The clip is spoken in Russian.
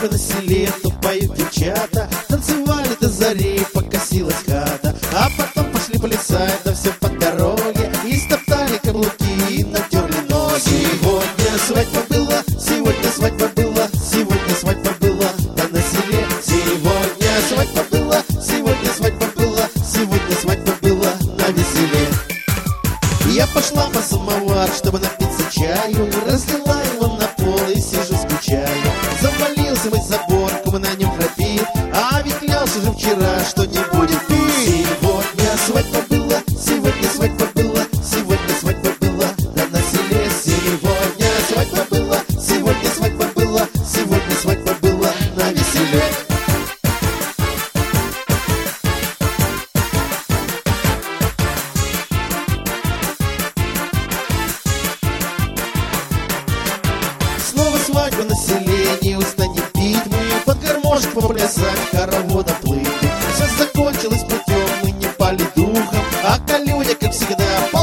свадьба на селе, то поют девчата. Танцевали до зари, покосилась хата. А потом пошли плясать, да все по дороге. И стоптали каблуки, и натерли ноги. Сегодня свадьба была, сегодня свадьба была, сегодня свадьба была, да на селе. Сегодня свадьба была, сегодня свадьба была, сегодня свадьба была на веселе. Я пошла по самовар, чтобы напиться чаю. Разлила его на пол и сижу скучаю. Завалился мой забор, кому на нем храпит. А ведь клялся же вчера, что не будет пить. Сегодня свадьба была, сегодня свадьба была, сегодня свадьба была, да на селе. Сегодня свадьба была, сегодня свадьба была, сегодня свадьба была на веселе. Снова свадьба на селе, не устанем пить. Мы под гармошек поплясать, хороводом плыть. Все закончилось путем, мы не пали духом. А Колюня, как всегда,